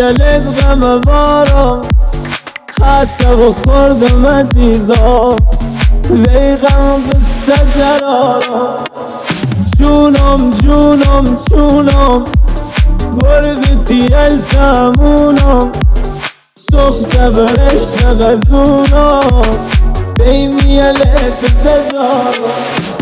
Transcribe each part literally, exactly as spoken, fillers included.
دلت غم بارم خسته و خوردم عزیزا وی غم قصه درارم جونم جونم جونم بردتی التمونم سخته برشت غزونم بیمی لب زدارم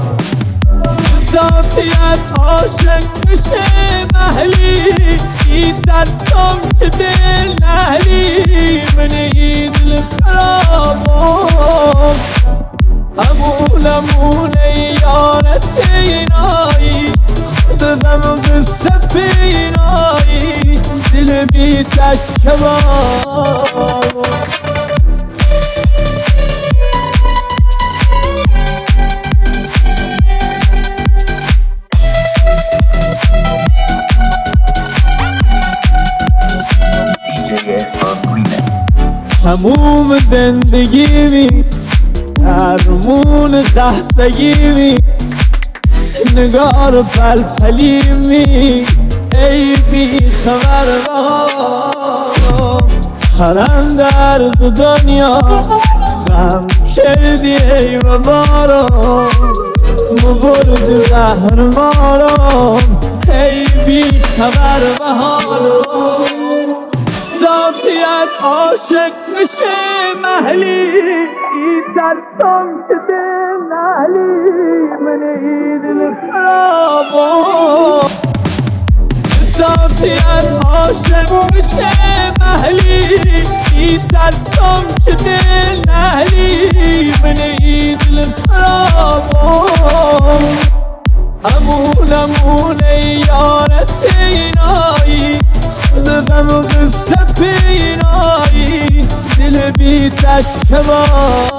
ذاتیت عاشق بشه محلی ای ترسم که دل نهلی من ای دل خرابم امون امون یارت اینایی خودم قصه پینایی دل بی تشکبام تموم زندگی می درمون خستگی می نگار پل پلی می ای بی خبر بها خرم درد دنیا غم کردی ای ببارم مبرد زهر مارم ای بی خبر بهارم ذاتیت عاشق بشه محلی ای ترسم که دل نهلی من ای دل خرابم ذاتیت عاشق بشه محلی ای ترسم که دل نهلی من ای دل خرابم امون امون یارت اینایی غم و قصه پینایی دل بی تشکبار